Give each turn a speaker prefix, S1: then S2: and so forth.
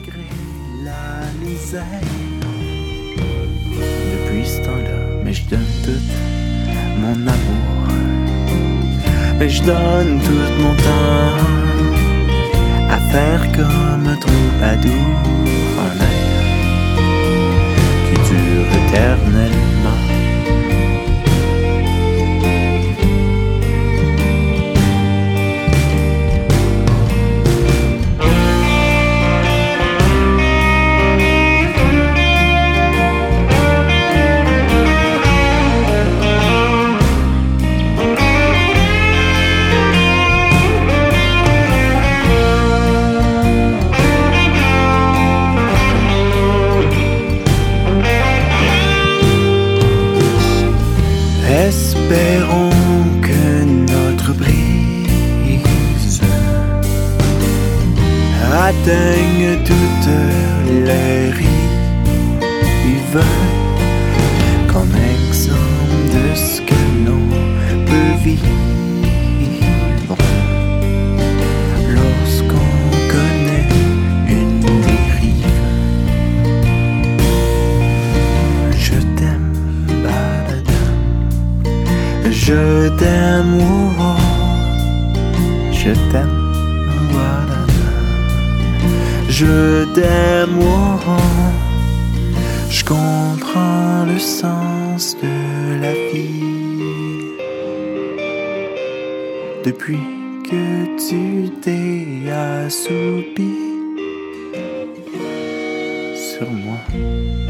S1: malgré la misère. Depuis ce temps-là, mais je donne tout mon amour, mais je donne tout mon temps à faire comme un troubadour, un air qui dure éternellement. Espérons que notre brise atteigne toutes les rives comme exemple de ce que l'on peut vivre lorsqu'on connaît une dérive. Je t'aime, je t'aime, oh, je t'aime, voilà. Je t'aime, oh, je comprends le sens de la vie. Depuis que tu t'es assoupi sur moi.